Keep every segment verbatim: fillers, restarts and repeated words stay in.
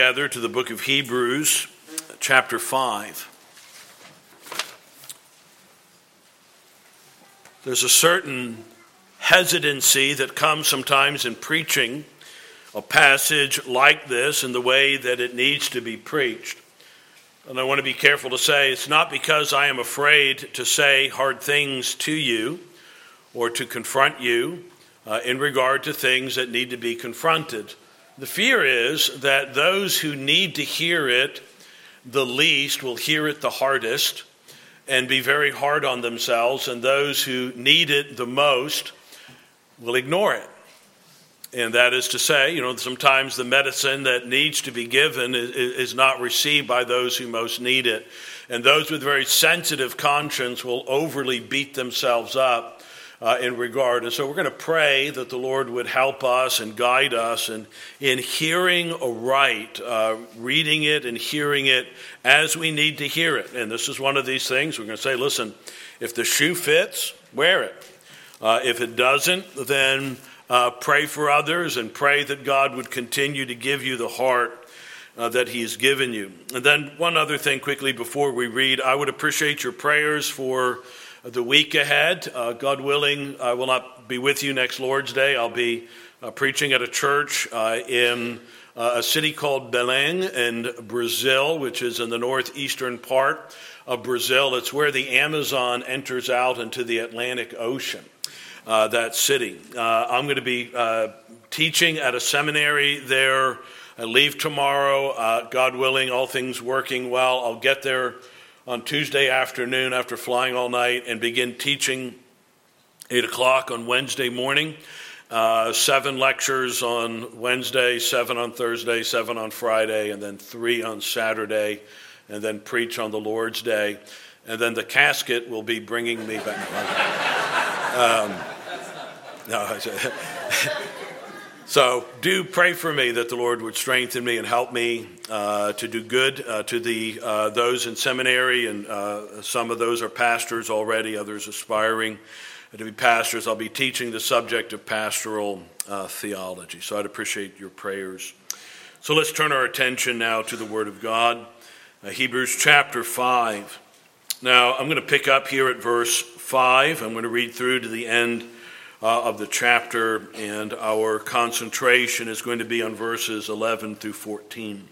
Together to the book of Hebrews, chapter five. There's a certain hesitancy that comes sometimes in preaching a passage like this in the way that it needs to be preached. And I want to be careful to say it's not because I am afraid to say hard things to you or to confront you uh, in regard to things that need to be confronted. The fear is that those who need to hear it the least will hear it the hardest and be very hard on themselves, and those who need it the most will ignore it. And that is to say, you know, sometimes the medicine that needs to be given is, is not received by those who most need it. And those with very sensitive conscience will overly beat themselves up Uh, in regard. And so we're going to pray that the Lord would help us and guide us in, in hearing aright, uh, reading it and hearing it as we need to hear it. And this is one of these things we're going to say, listen, if the shoe fits, wear it. Uh, if it doesn't, then uh, pray for others and pray that God would continue to give you the heart uh, that he's given you. And then one other thing quickly before we read, I would appreciate your prayers for the week ahead. Uh, God willing, I will not be with you next Lord's Day. I'll be uh, preaching at a church uh, in uh, a city called Belém in Brazil, which is in the northeastern part of Brazil. It's where the Amazon enters out into the Atlantic Ocean, uh, that city. Uh, I'm going to be uh, teaching at a seminary there. I leave tomorrow. Uh, God willing, all things working well, I'll get there on Tuesday afternoon after flying all night and begin teaching eight o'clock on Wednesday morning. Uh, seven lectures on Wednesday, seven on Thursday, seven on Friday, and then three on Saturday, and then preach on the Lord's Day. And then the casket will be bringing me back. um, no, So do pray for me that the Lord would strengthen me and help me uh, to do good uh, to the uh, those in seminary, and uh, some of those are pastors already, others aspiring to be pastors. I'll be teaching the subject of pastoral uh, theology, so I'd appreciate your prayers. So let's turn our attention now to the Word of God, uh, Hebrews chapter five. Now I'm going to pick up here at verse five. I'm going to read through to the end Uh, of the chapter, and our concentration is going to be on verses eleven through fourteen.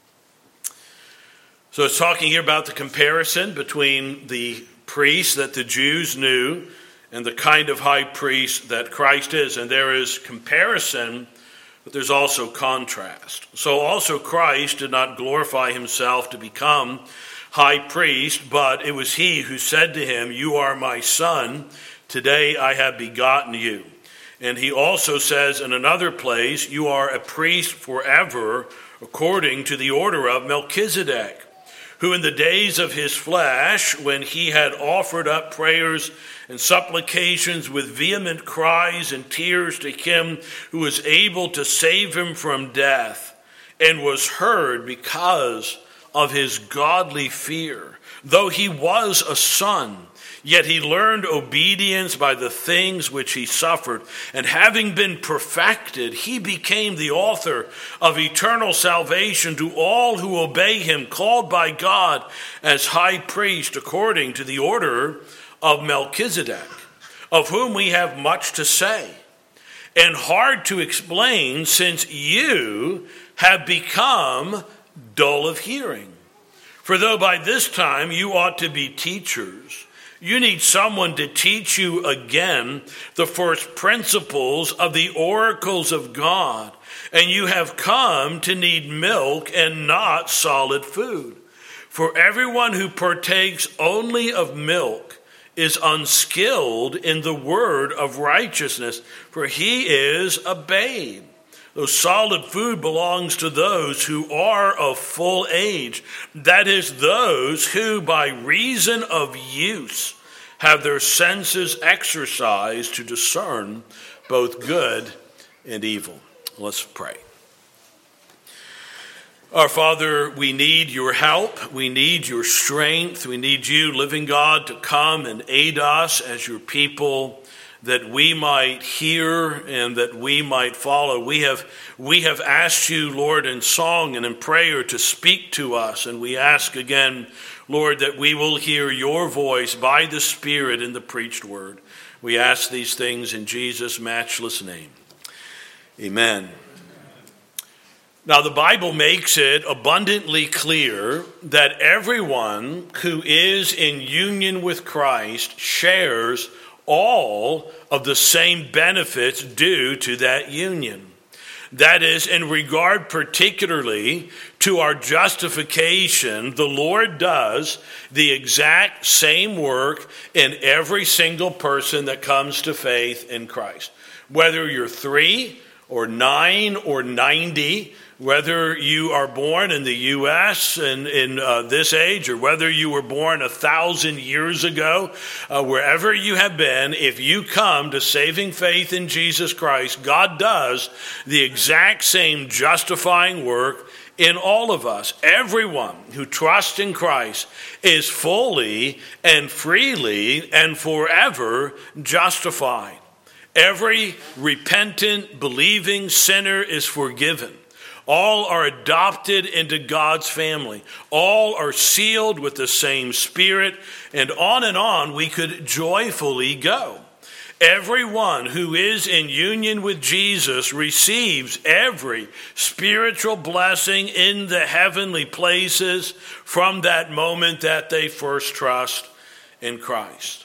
So it's talking here about the comparison between the priest that the Jews knew and the kind of high priest that Christ is. And there is comparison, but there's also contrast. So also Christ did not glorify himself to become high priest, but it was he who said to him, "You are my son. Today I have begotten you." And he also says in another place, "You are a priest forever, according to the order of Melchizedek, who in the days of his flesh, when he had offered up prayers and supplications with vehement cries and tears to him who was able to save him from death, and was heard because of his godly fear. Though he was a son, yet he learned obedience by the things which he suffered. And having been perfected, he became the author of eternal salvation to all who obey him, called by God as high priest according to the order of Melchizedek, of whom we have much to say, and hard to explain, since you have become dull of hearing. For though by this time you ought to be teachers, you need someone to teach you again the first principles of the oracles of God, and you have come to need milk and not solid food. For everyone who partakes only of milk is unskilled in the word of righteousness, for he is a babe. Though solid food belongs to those who are of full age, that is, those who by reason of use have their senses exercised to discern both good and evil. Let's pray. Our Father, we need your help. We need your strength. We need you, living God, to come and aid us as your people that we might hear and that we might follow. We have, we have asked you, Lord, in song and in prayer to speak to us. And we ask again, Lord, that we will hear your voice by the Spirit in the preached word. We ask these things in Jesus' matchless name. Amen. Now, the Bible makes it abundantly clear that everyone who is in union with Christ shares all of the same benefits due to that union. That is, in regard particularly to our justification, the Lord does the exact same work in every single person that comes to faith in Christ. Whether you're three or nine or ninety, whether you are born in the U S and in uh, this age, or whether you were born a thousand years ago, uh, wherever you have been, if you come to saving faith in Jesus Christ, God does the exact same justifying work in all of us. Everyone who trusts in Christ is fully and freely and forever justified. Every repentant, believing sinner is forgiven. All are adopted into God's family. All are sealed with the same Spirit. And on and on we could joyfully go. Everyone who is in union with Jesus receives every spiritual blessing in the heavenly places from that moment that they first trust in Christ.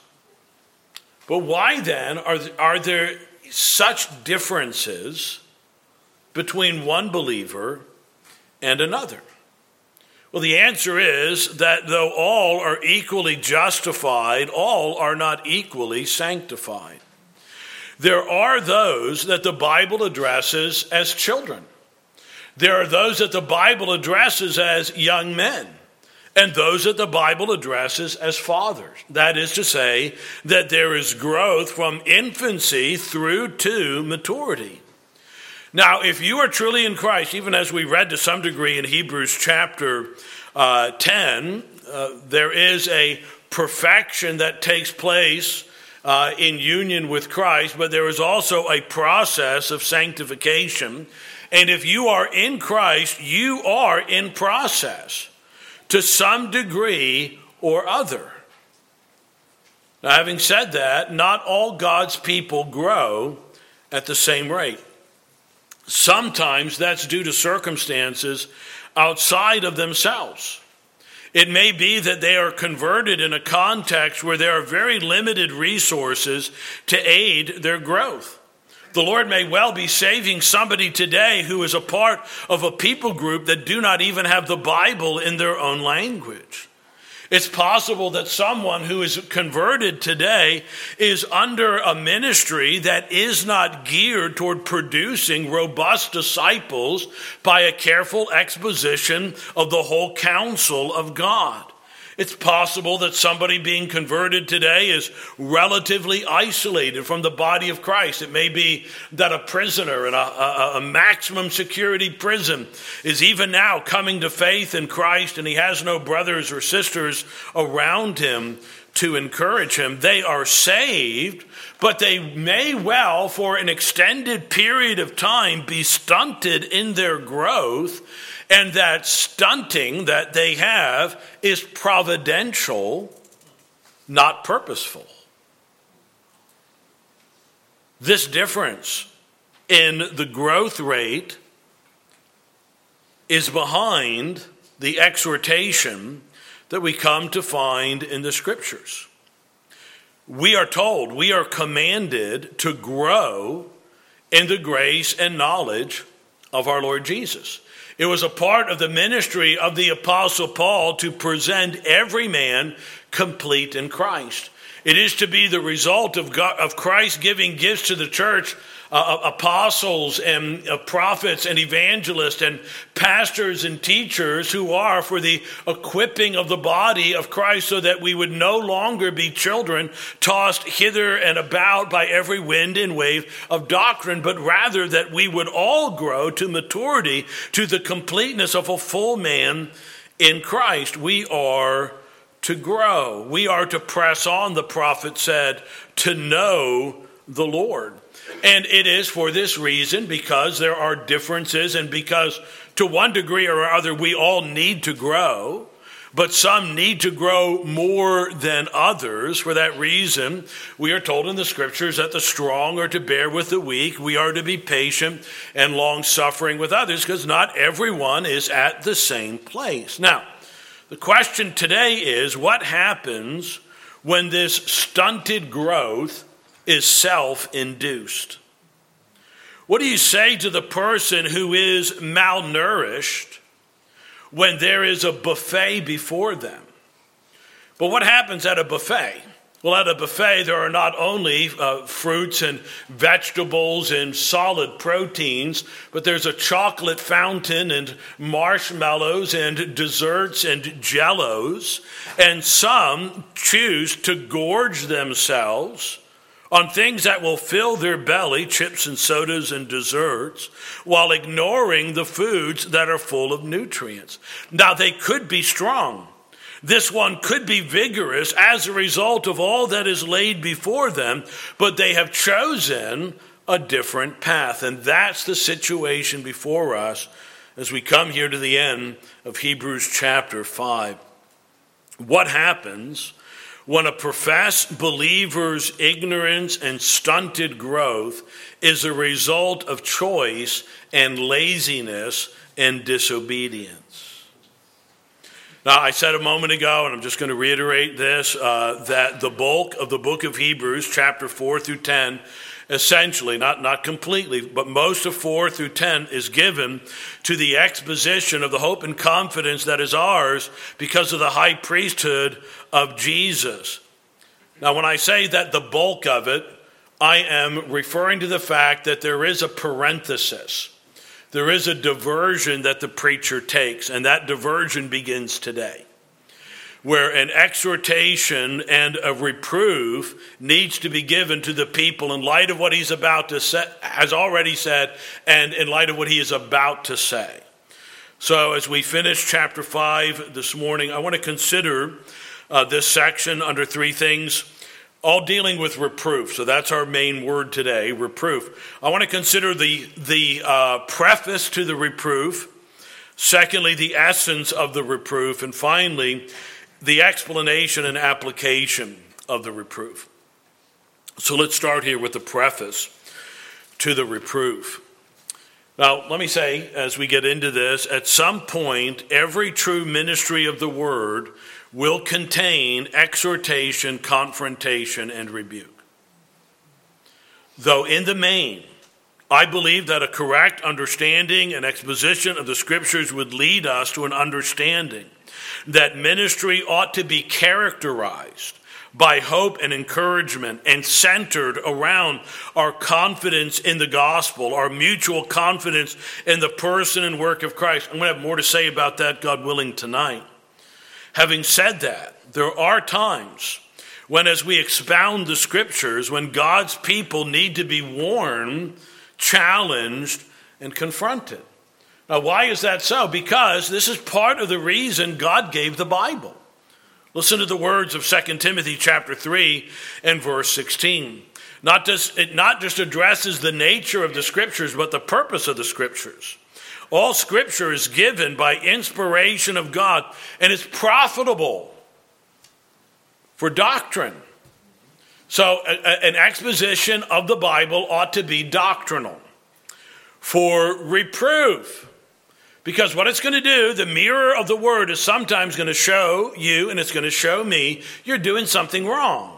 But why then are, are there such differences between one believer and another? Well, the answer is that though all are equally justified, all are not equally sanctified. There are those that the Bible addresses as children. There are those that the Bible addresses as young men, and those that the Bible addresses as fathers. That is to say, that there is growth from infancy through to maturity. Now, if you are truly in Christ, even as we read to some degree in Hebrews chapter uh, ten, uh, there is a perfection that takes place uh, in union with Christ, but there is also a process of sanctification. And if you are in Christ, you are in process to some degree or other. Now, having said that, not all God's people grow at the same rate. Sometimes that's due to circumstances outside of themselves. It may be that they are converted in a context where there are very limited resources to aid their growth. The Lord may well be saving somebody today who is a part of a people group that do not even have the Bible in their own language. It's possible that someone who is converted today is under a ministry that is not geared toward producing robust disciples by a careful exposition of the whole counsel of God. It's possible that somebody being converted today is relatively isolated from the body of Christ. It may be that a prisoner in a, a, a maximum security prison is even now coming to faith in Christ, and he has no brothers or sisters around him to encourage him. They are saved, but they may well, for an extended period of time, be stunted in their growth. And that stunting that they have is providential, not purposeful. This difference in the growth rate is behind the exhortation that we come to find in the Scriptures. We are told, we are commanded to grow in the grace and knowledge of our Lord Jesus. It was a part of the ministry of the Apostle Paul to present every man complete in Christ. It is to be the result of God, of Christ giving gifts to the church, uh, apostles and uh, prophets and evangelists and pastors and teachers who are for the equipping of the body of Christ, so that we would no longer be children tossed hither and about by every wind and wave of doctrine, but rather that we would all grow to maturity, to the completeness of a full man in Christ. We are to grow. We are to press on, the prophet said, to know the Lord. And it is for this reason, because there are differences and because to one degree or other we all need to grow, but some need to grow more than others. For that reason, we are told in the scriptures that the strong are to bear with the weak. We are to be patient and long-suffering with others, because not everyone is at the same place. Now, the question today is, what happens when this stunted growth is self-induced? What do you say to the person who is malnourished when there is a buffet before them? But what happens at a buffet? Well, at a buffet, there are not only uh, fruits and vegetables and solid proteins, but there's a chocolate fountain and marshmallows and desserts and jellos. And some choose to gorge themselves on things that will fill their belly, chips and sodas and desserts, while ignoring the foods that are full of nutrients. Now, they could be strong. This one could be vigorous as a result of all that is laid before them, but they have chosen a different path. And that's the situation before us as we come here to the end of Hebrews chapter five. What happens when a professed believer's ignorance and stunted growth is a result of choice and laziness and disobedience? Now, I said a moment ago, and I'm just going to reiterate this, uh, that the bulk of the book of Hebrews, chapter four through ten, essentially, not, not completely, but most of four through ten is given to the exposition of the hope and confidence that is ours because of the high priesthood of Jesus. Now, when I say that the bulk of it, I am referring to the fact that there is a parenthesis. There is a diversion that the preacher takes, and that diversion begins today, where an exhortation and a reproof needs to be given to the people in light of what he's about to say, has already said, and in light of what he is about to say. So as we finish chapter five this morning, I want to consider uh, this section under three things, all dealing with reproof. So that's our main word today, reproof. I want to consider the, the uh, preface to the reproof. Secondly, the essence of the reproof. And finally, the explanation and application of the reproof. So let's start here with the preface to the reproof. Now, let me say, as we get into this, at some point, every true ministry of the word will contain exhortation, confrontation, and rebuke. Though in the main, I believe that a correct understanding and exposition of the scriptures would lead us to an understanding that ministry ought to be characterized by hope and encouragement and centered around our confidence in the gospel, our mutual confidence in the person and work of Christ. I'm going to have more to say about that, God willing, tonight. Having said that, there are times when, as we expound the scriptures, when God's people need to be warned, challenged, and confronted. Now, why is that so? Because this is part of the reason God gave the Bible. Listen to the words of Second Timothy chapter three and verse sixteen. Not just, it not just addresses the nature of the scriptures, but the purpose of the scriptures. All scripture is given by inspiration of God, and it's profitable for doctrine. So a, a, an exposition of the Bible ought to be doctrinal. For reproof, because what it's going to do, the mirror of the word is sometimes going to show you, and it's going to show me, you're doing something wrong.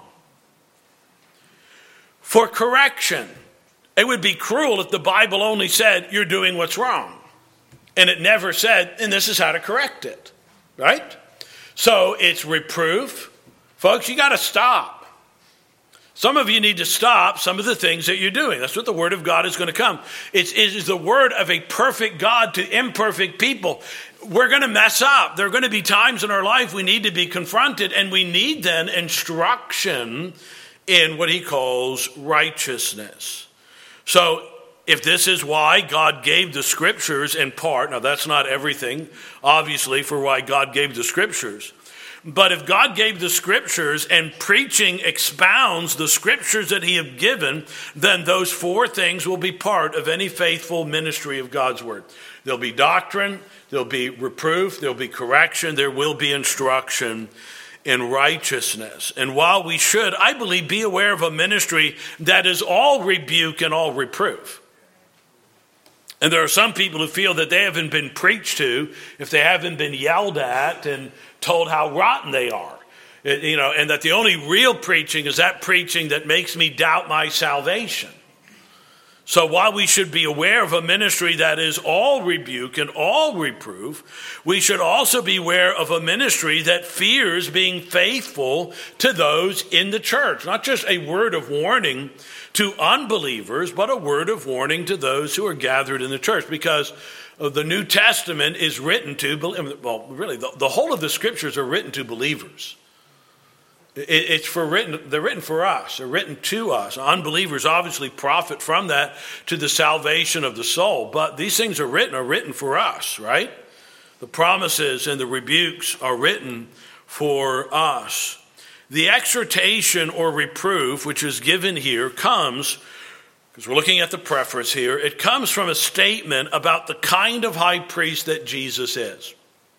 For correction, it would be cruel if the Bible only said you're doing what's wrong. And it never said, and this is how to correct it, right? So it's reproof. Folks, you got to stop. Some of you need to stop some of the things that you're doing. That's what the word of God is going to come. It's, it is the word of a perfect God to imperfect people. We're going to mess up. There are going to be times in our life we need to be confronted, and we need then instruction in what he calls righteousness. So if this is why God gave the scriptures in part, now that's not everything, obviously, for why God gave the scriptures, But if God gave the scriptures and preaching expounds the scriptures that he has given, then those four things will be part of any faithful ministry of God's word. There'll be doctrine, there'll be reproof, there'll be correction, there will be instruction in righteousness. And while we should, I believe, be aware of a ministry that is all rebuke and all reproof. And there are some people who feel that they haven't been preached to if they haven't been yelled at and told how rotten they are. It, you know, and that the only real preaching is that preaching that makes me doubt my salvation. So while we should be aware of a ministry that is all rebuke and all reproof, we should also be aware of a ministry that fears being faithful to those in the church. Not just a word of warning to unbelievers, but a word of warning to those who are gathered in the church. Because the New Testament is written to, well, really, the, the whole of the scriptures are written to believers. It, it's for written, they're written for us. They're written to us. Unbelievers obviously profit from that to the salvation of the soul. But these things are written, are written for us, right? The promises and the rebukes are written for us. The exhortation or reproof, which is given here, comes, because we're looking at the preface here, it comes from a statement about the kind of high priest that Jesus is.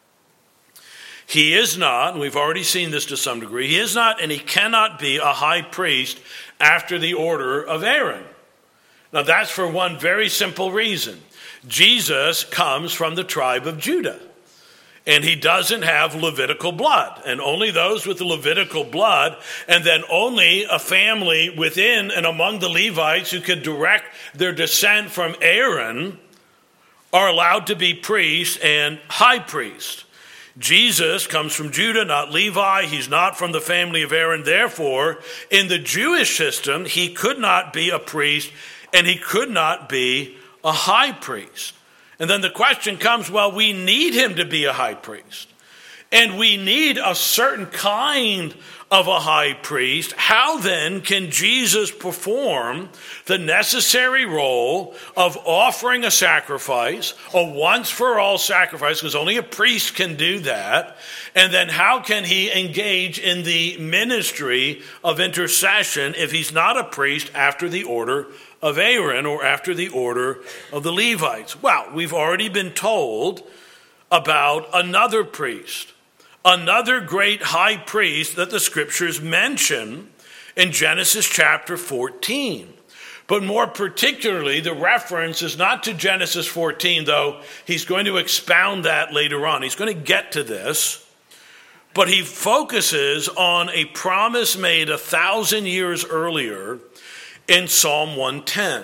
He is not, and we've already seen this to some degree, he is not and he cannot be a high priest after the order of Aaron. Now that's for one very simple reason. Jesus comes from the tribe of Judah. And he doesn't have Levitical blood. And only those with the Levitical blood, and then only a family within and among the Levites who could direct their descent from Aaron, are allowed to be priest and high priest. Jesus comes from Judah, not Levi. He's not from the family of Aaron. Therefore, in the Jewish system, he could not be a priest and he could not be a high priest. And then the question comes, well, we need him to be a high priest. And we need a certain kind of a high priest. How then can Jesus perform the necessary role of offering a sacrifice, a once-for-all sacrifice, because only a priest can do that? And then how can he engage in the ministry of intercession if he's not a priest after the order of Aaron or after the order of the Levites? Well, we've already been told about another priest, another great high priest that the scriptures mention in Genesis chapter fourteen. But more particularly, the reference is not to Genesis fourteen, though he's going to expound that later on. He's going to get to this. But he focuses on a promise made a thousand years earlier in Psalm one ten.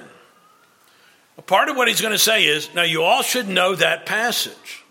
A part of what he's going to say is, now you all should know that passage.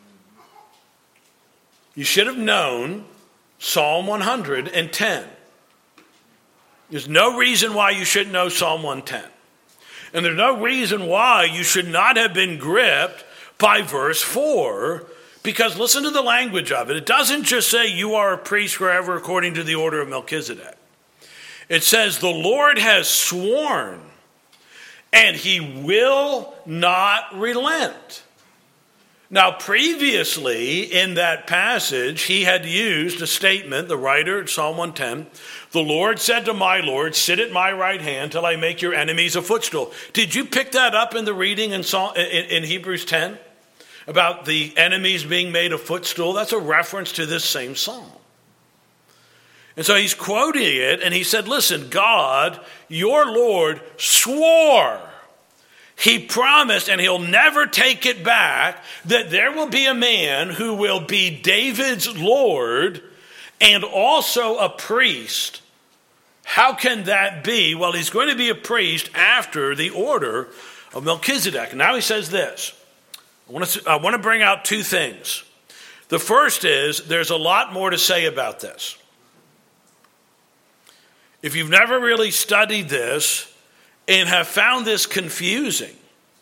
You should have known Psalm one hundred ten. There's no reason why you shouldn't know Psalm one ten. And there's no reason why you should not have been gripped by verse four, because listen to the language of it. It doesn't just say you are a priest forever according to the order of Melchizedek. It says the Lord has sworn and he will not relent. Now, previously in that passage, he had used a statement, the writer, Psalm one ten, the Lord said to my Lord, sit at my right hand till I make your enemies a footstool. Did you pick that up in the reading in, Psalm, in, in Hebrews ten? About the enemies being made a footstool? That's a reference to this same psalm. And so he's quoting it, and he said, listen, God, your Lord, swore. He promised, and he'll never take it back, that there will be a man who will be David's Lord and also a priest. How can that be? Well, he's going to be a priest after the order of Melchizedek. And now he says this. I want to, I want to bring out two things. The first is there's a lot more to say about this. If you've never really studied this and have found this confusing,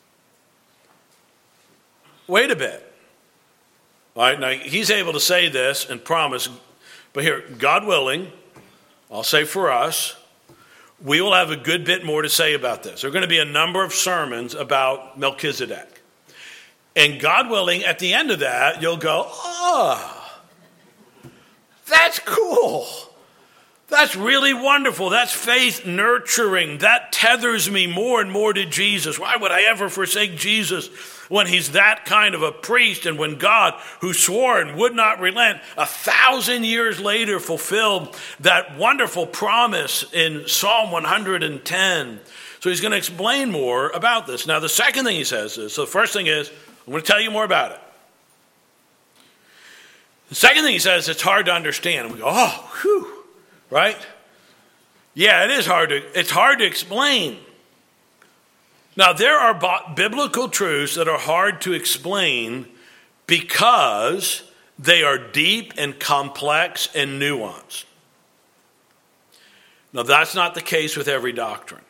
wait a bit. All right, now he's able to say this and promise, but here, God willing, I'll say for us, we will have a good bit more to say about this. There are going to be a number of sermons about Melchizedek. And God willing, at the end of that, you'll go, oh, That's cool. That's really wonderful. That's faith nurturing. That tethers me more and more to Jesus. Why would I ever forsake Jesus when he's that kind of a priest, and when God, who swore and would not relent, a thousand years later fulfilled that wonderful promise in Psalm one hundred ten. So he's going to explain more about this. Now, the second thing he says is, so the first thing is, I'm going to tell you more about it. The second thing he says, it's hard to understand. And we go, oh, whew. Right? Yeah, it is hard to, it's hard to explain. Now, there are b- biblical truths that are hard to explain because they are deep and complex and nuanced. Now, that's not the case with every doctrine.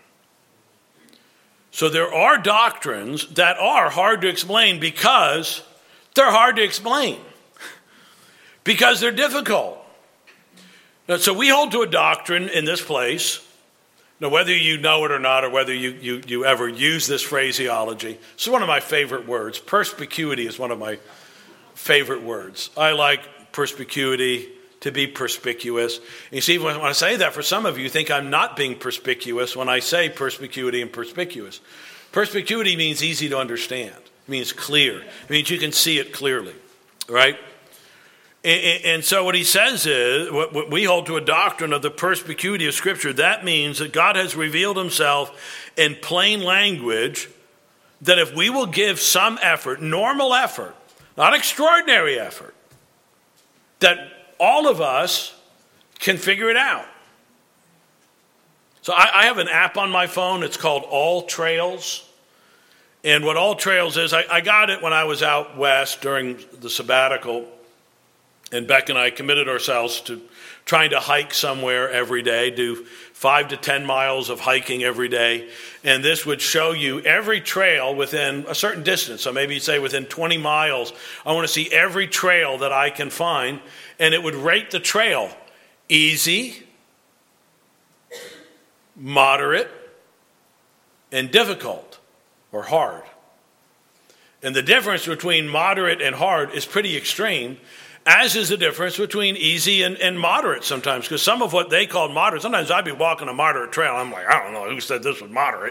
So there are doctrines that are hard to explain because they're hard to explain. Because they're difficult. So we hold to a doctrine in this place. Now, whether you know it or not, or whether you, you, you ever use this phraseology, this is one of my favorite words. Perspicuity is one of my favorite words. I like perspicuity, to be perspicuous. And you see, when I say that, for some of you, you think I'm not being perspicuous when I say perspicuity and perspicuous. Perspicuity means easy to understand. It means clear. It means you can see it clearly, right? And so what he says is, what we hold to a doctrine of the perspicuity of Scripture. That means that God has revealed himself in plain language, that if we will give some effort, normal effort, not extraordinary effort, that all of us can figure it out. So I, I have an app on my phone. It's called All Trails. And what All Trails is, I, I got it when I was out west during the sabbatical. And Beck and I committed ourselves to trying to hike somewhere every day, do five to ten miles of hiking every day. And this would show you every trail within a certain distance. So maybe you say within twenty miles, I want to see every trail that I can find. And it would rate the trail easy, moderate, and difficult or hard. And the difference between moderate and hard is pretty extreme, as is the difference between easy and, and moderate sometimes. Because some of what they call moderate, sometimes I'd be walking a moderate trail. I'm like, I don't know who said this was moderate.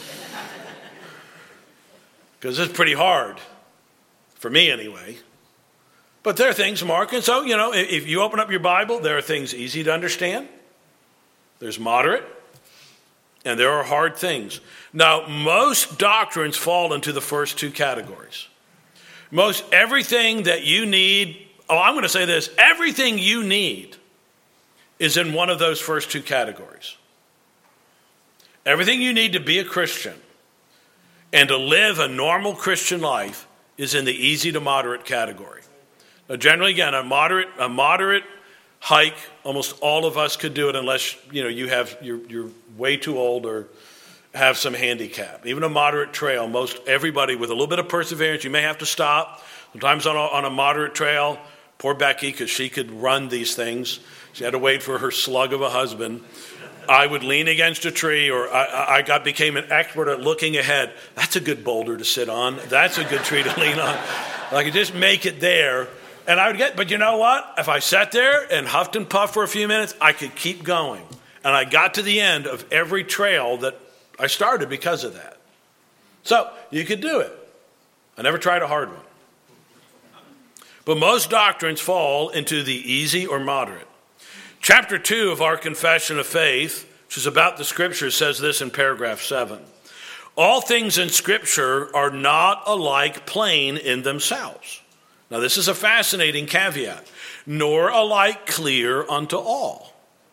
Because it's pretty hard. For me anyway. But there are things, Mark. And so, you know, if you open up your Bible, there are things easy to understand. There's moderate. And there are hard things. Now, most doctrines fall into the first two categories. Most everything that you need, oh, I'm going to say this, everything you need is in one of those first two categories. Everything you need to be a Christian and to live a normal Christian life is in the easy to moderate category. Now, generally, again, a moderate, a moderate hike, almost all of us could do it unless, you know, you have, you're, you're way too old or have some handicap. Even a moderate trail, most everybody with a little bit of perseverance, you may have to stop. Sometimes on a, on a moderate trail, poor Becky, because she could run these things. She had to wait for her slug of a husband. I would lean against a tree, or I, I got became an expert at looking ahead. That's a good boulder to sit on. That's a good tree to lean on. I could just make it there. And I would get, but you know what? If I sat there and huffed and puffed for a few minutes, I could keep going. And I got to the end of every trail that I started because of that. So you could do it. I never tried a hard one. But most doctrines fall into the easy or moderate. Chapter two of our Confession of Faith, which is about the Scriptures, says this in paragraph seven. All things in Scripture are not alike plain in themselves. Now this is a fascinating caveat. Nor alike clear unto all.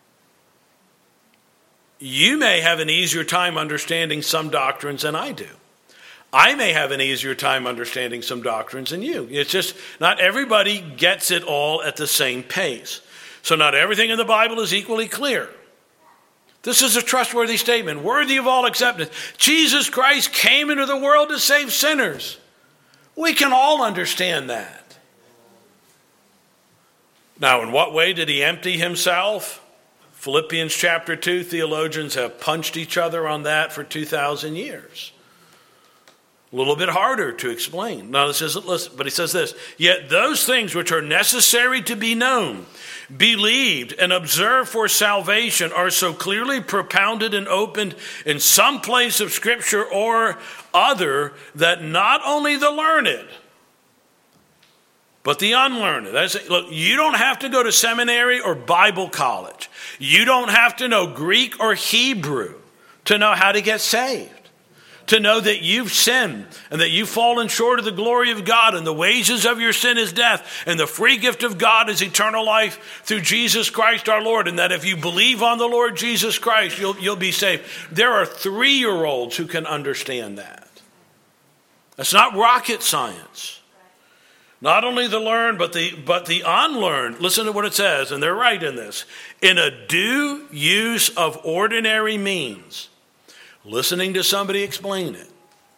You may have an easier time understanding some doctrines than I do. I may have an easier time understanding some doctrines than you. It's just not everybody gets it all at the same pace. So not everything in the Bible is equally clear. This is a trustworthy statement, worthy of all acceptance. Jesus Christ came into the world to save sinners. We can all understand that. Now, in what way did he empty himself? Philippians chapter two, theologians have punched each other on that for two thousand years. A little bit harder to explain. Now, this isn't, listen, but he says this, yet those things which are necessary to be known, believed, and observed for salvation are so clearly propounded and opened in some place of Scripture or other that not only the learned, but the unlearned. That's, look, you don't have to go to seminary or Bible college. You don't have to know Greek or Hebrew to know how to get saved. To know that you've sinned and that you've fallen short of the glory of God, and the wages of your sin is death, and the free gift of God is eternal life through Jesus Christ our Lord, and that if you believe on the Lord Jesus Christ, you'll, you'll be saved. There are three-year-olds who can understand that. That's not rocket science. Not only the learned, but the, but the unlearned. Listen to what it says, and they're right in this. In a due use of ordinary means, listening to somebody explain it,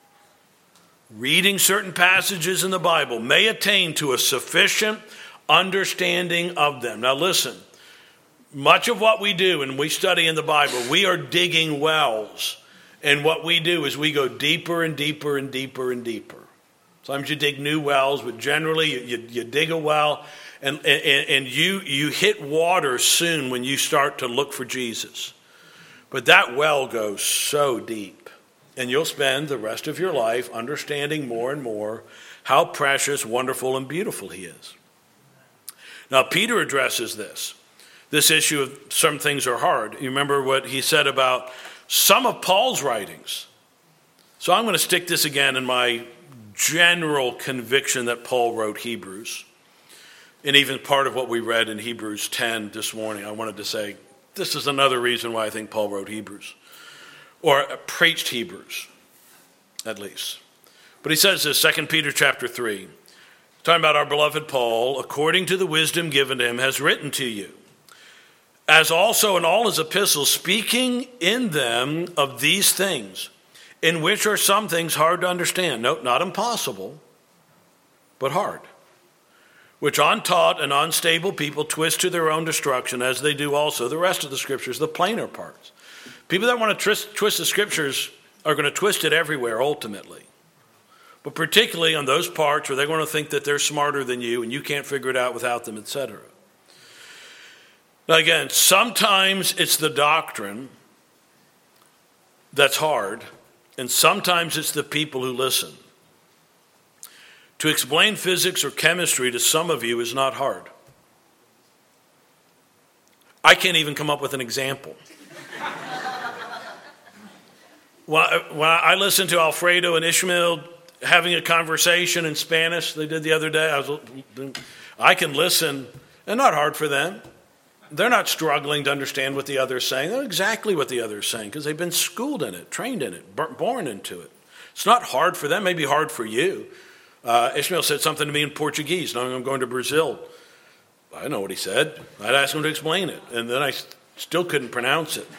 reading certain passages in the Bible may attain to a sufficient understanding of them. Now listen, much of what we do and we study in the Bible, we are digging wells. And what we do is we go deeper and deeper and deeper and deeper. Sometimes you dig new wells, but generally you, you, you dig a well and, and, and you, you hit water soon when you start to look for Jesus. But that well goes so deep, and you'll spend the rest of your life understanding more and more how precious, wonderful, and beautiful he is. Now, Peter addresses this, this issue of some things are hard. You remember what he said about some of Paul's writings. So I'm going to stick this again in my general conviction that Paul wrote Hebrews. And even part of what we read in Hebrews ten this morning, I wanted to say, this is another reason why I think Paul wrote Hebrews, or preached Hebrews, at least. But he says this, Second Peter chapter three, talking about our beloved Paul, according to the wisdom given to him, has written to you, as also in all his epistles, speaking in them of these things, in which are some things hard to understand. No, not impossible, but hard, which untaught and unstable people twist to their own destruction, as they do also the rest of the Scriptures, the plainer parts. People that want to twist, twist the Scriptures are going to twist it everywhere, ultimately. But particularly on those parts where they're going to think that they're smarter than you and you can't figure it out without them, et cetera. Now again, sometimes it's the doctrine that's hard, and sometimes it's the people who listen. To explain physics or chemistry to some of you is not hard. I can't even come up with an example. When I listened to Alfredo and Ishmael having a conversation in Spanish they did the other day, I, was, I can listen, and not hard for them. They're not struggling to understand what the other is saying. They know exactly what the other is saying because they've been schooled in it, trained in it, born into it. It's not hard for them. It may be hard for you. Uh, Ishmael said something to me in Portuguese, knowing I'm going to Brazil. I know what he said. I'd ask him to explain it, and then I still couldn't pronounce it.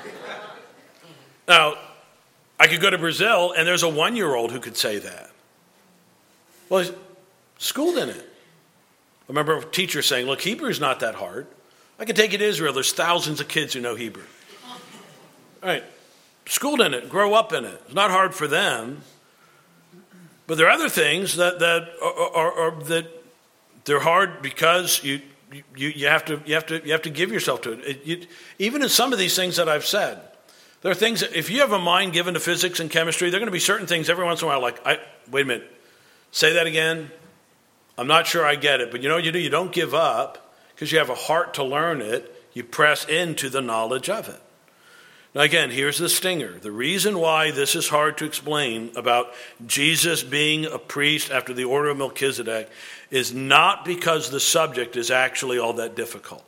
Now, I could go to Brazil, and there's a one-year-old who could say that. Well, he's schooled in it. I remember a teacher saying, look, Hebrew's not that hard. I could take you to Israel. There's thousands of kids who know Hebrew. All right, schooled in it, grow up in it. It's not hard for them. But there are other things that that are, are, are that they're hard because you you you have to you have to you have to give yourself to it. it you, even in some of these things that I've said, there are things that if you have a mind given to physics and chemistry, there are going to be certain things every once in a while. Like, I wait a minute, say that again. I'm not sure I get it, but you know what you do? You don't give up because you have a heart to learn it. You press into the knowledge of it. Now again, here's the stinger. The reason why this is hard to explain about Jesus being a priest after the order of Melchizedek is not because the subject is actually all that difficult.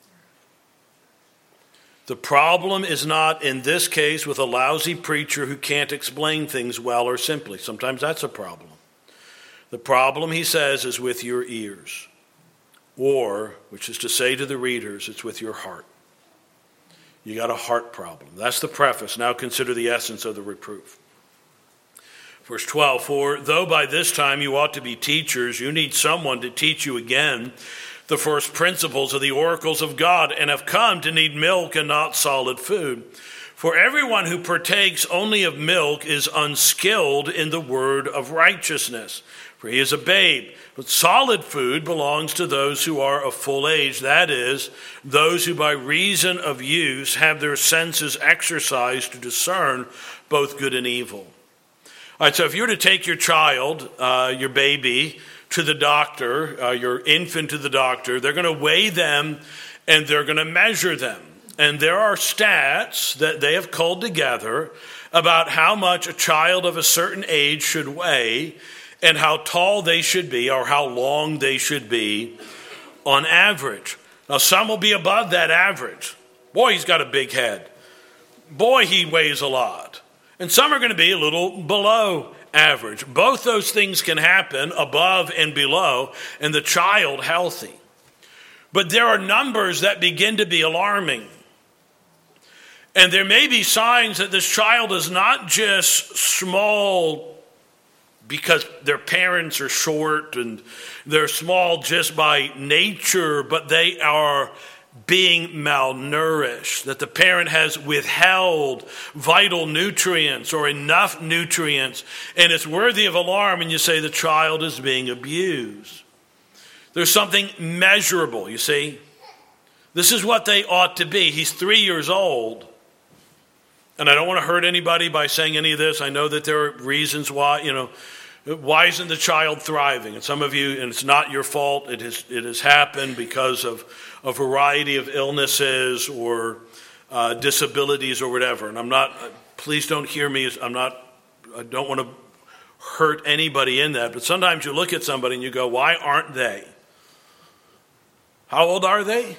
The problem is not, in this case, with a lousy preacher who can't explain things well or simply. Sometimes that's a problem. The problem, he says, is with your ears. Or, which is to say to the readers, it's with your heart. You got a heart problem. That's the preface. Now consider the essence of the reproof. Verse twelve, for though by this time you ought to be teachers, you need someone to teach you again the first principles of the oracles of God, and have come to need milk and not solid food. For everyone who partakes only of milk is unskilled in the word of righteousness, for he is a babe. But solid food belongs to those who are of full age, that is, those who by reason of use have their senses exercised to discern both good and evil. All right, so if you were to take your child, uh, your baby, to the doctor, uh, your infant to the doctor, they're going to weigh them and they're going to measure them. And there are stats that they have culled together about how much a child of a certain age should weigh and how tall they should be or how long they should be on average. Now, some will be above that average. Boy, he's got a big head. Boy, he weighs a lot. And some are going to be a little below average. Both those things can happen, above and below, and the child healthy. But there are numbers that begin to be alarming. And there may be signs that this child is not just small because their parents are short and they're small just by nature, but they are being malnourished, that the parent has withheld vital nutrients or enough nutrients, and it's worthy of alarm, and you say the child is being abused. There's something measurable, you see. This is what they ought to be. He's three years old. And I don't want to hurt anybody by saying any of this. I know that there are reasons why, you know, why isn't the child thriving? And some of you, and it's not your fault, it has, it has happened because of a variety of illnesses or uh, disabilities or whatever. And I'm not, please don't hear me, I'm not, I don't want to hurt anybody in that. But sometimes you look at somebody and you go, why aren't they? How old are they?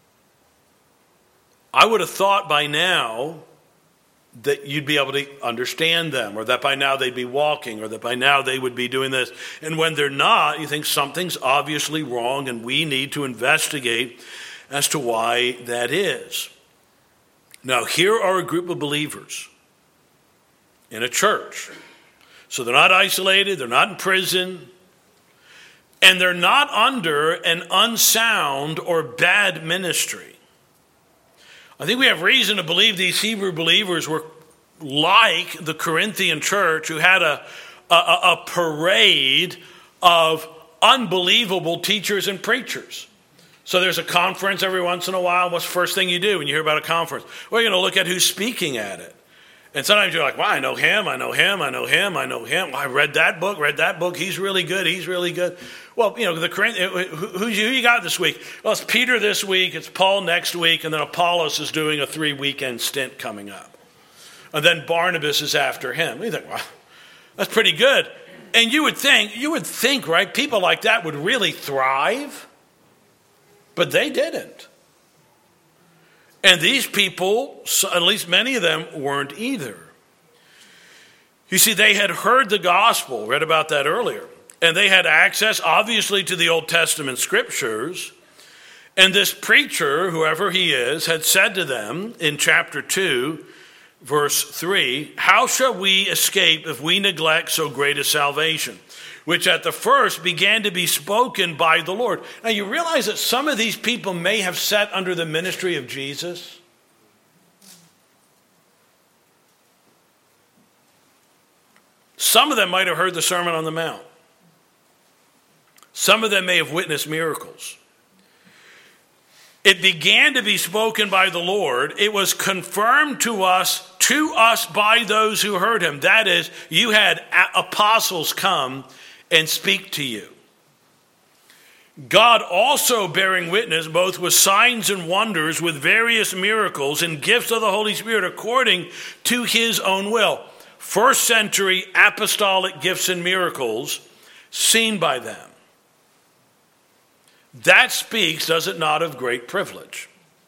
I would have thought by now that you'd be able to understand them, or that by now they'd be walking, or that by now they would be doing this. And when they're not, you think something's obviously wrong, and we need to investigate as to why that is. Now, here are a group of believers in a church. So they're not isolated, they're not in prison, and they're not under an unsound or bad ministry. I think we have reason to believe these Hebrew believers were like the Corinthian church, who had a, a, a parade of unbelievable teachers and preachers. So there's a conference every once in a while. What's the first thing you do when you hear about a conference? Well, you're going to look at who's speaking at it. And sometimes you're like, well, I know him, I know him, I know him, I know him. Well, I read that book, read that book. He's really good, he's really good. Well, you know, the who you got this week? Well, it's Peter this week, it's Paul next week, and then Apollos is doing a three-weekend stint coming up. And then Barnabas is after him. You think, well, that's pretty good. And you would think, you would think, right, people like that would really thrive. But they didn't. And these people, at least many of them, weren't either. You see, they had heard the gospel, read about that earlier, and they had access, obviously, to the Old Testament scriptures. And this preacher, whoever he is, had said to them in chapter two, verse three, how shall we escape if we neglect so great a salvation, which at the first began to be spoken by the Lord? Now you realize that some of these people may have sat under the ministry of Jesus. Some of them might have heard the Sermon on the Mount. Some of them may have witnessed miracles. It began to be spoken by the Lord. It was confirmed to us, to us by those who heard him. That is, you had apostles come and speak to you. God also bearing witness both with signs and wonders, with various miracles and gifts of the Holy Spirit according to his own will. First century apostolic gifts and miracles seen by them. That speaks, does it not, of great privilege?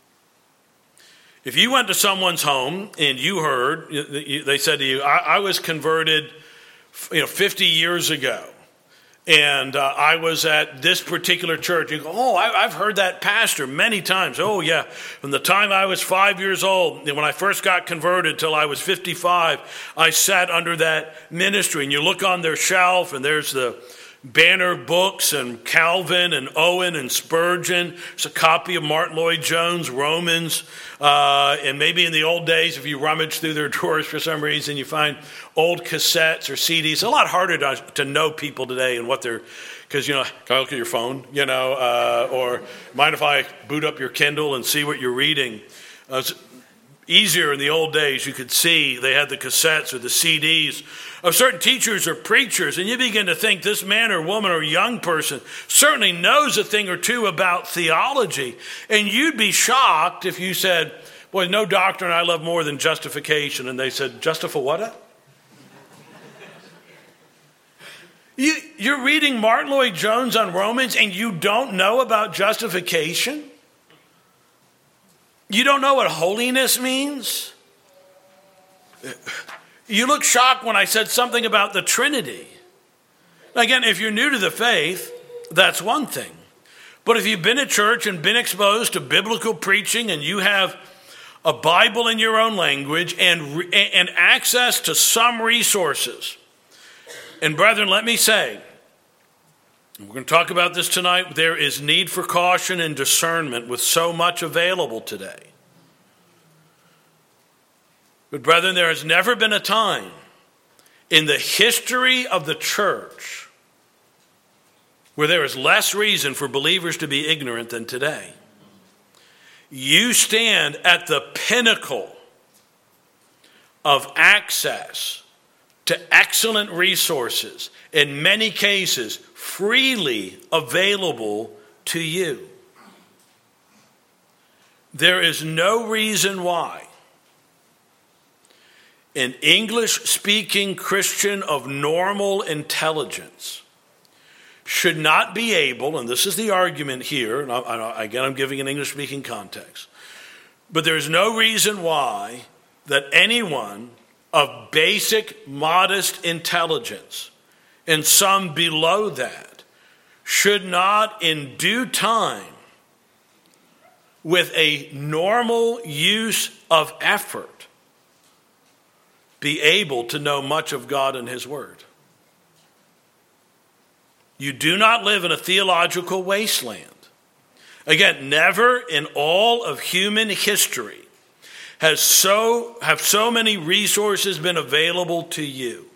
If you went to someone's home and you heard, they said to you, I, I was converted you know, fifty years ago. And uh, I was at this particular church. You go, oh, I, I've heard that pastor many times. Oh, yeah. From the time I was five years old, when I first got converted till I was fifty-five, I sat under that ministry. And you look on their shelf, and there's the banner books and Calvin and Owen and Spurgeon. There's a copy of Martin Lloyd-Jones, Romans. Uh, and maybe in the old days, if you rummage through their drawers for some reason, you find old cassettes or C Ds. It's a lot harder to, to know people today and what they're, because, you know, can I look at your phone? You know, uh, or mind if I boot up your Kindle and see what you're reading? Uh, it's easier in the old days. You could see they had the cassettes or the C Ds of certain teachers or preachers, and you begin to think this man or woman or young person certainly knows a thing or two about theology, and you'd be shocked if you said, boy, no doctrine I love more than justification, and they said, justify what? You, you're reading Martin Lloyd-Jones on Romans, and you don't know about justification? You don't know what holiness means? You look shocked when I said something about the Trinity. Again, if you're new to the faith, that's one thing. But if you've been at church and been exposed to biblical preaching and you have a Bible in your own language and, and access to some resources, and brethren, let me say, we're going to talk about this tonight, there is need for caution and discernment with so much available today. But brethren, there has never been a time in the history of the church where there is less reason for believers to be ignorant than today. You stand at the pinnacle of access to excellent resources, in many cases freely available to you. There is no reason why an English-speaking Christian of normal intelligence should not be able, and this is the argument here, and I, I, again I'm giving an English-speaking context, but there's no reason why that anyone of basic, modest intelligence, and some below that, should not in due time, with a normal use of effort, be able to know much of God and His Word. You do not live in a theological wasteland. Again, never in all of human history has so have so many resources been available to you.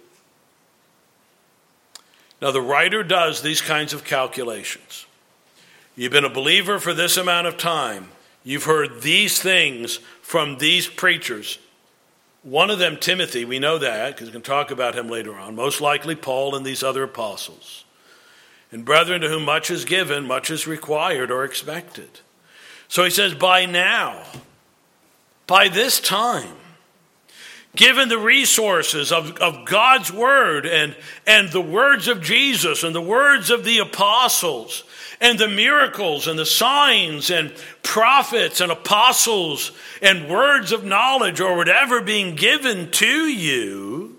Now, the writer does these kinds of calculations. You've been a believer for this amount of time. You've heard these things from these preachers. One of them, Timothy, we know that because we can talk about him later on. Most likely Paul and these other apostles. And brethren, to whom much is given, much is required or expected. So he says, by now, by this time, given the resources of, of God's word and, and the words of Jesus and the words of the apostles and the miracles and the signs and prophets and apostles and words of knowledge or whatever being given to you,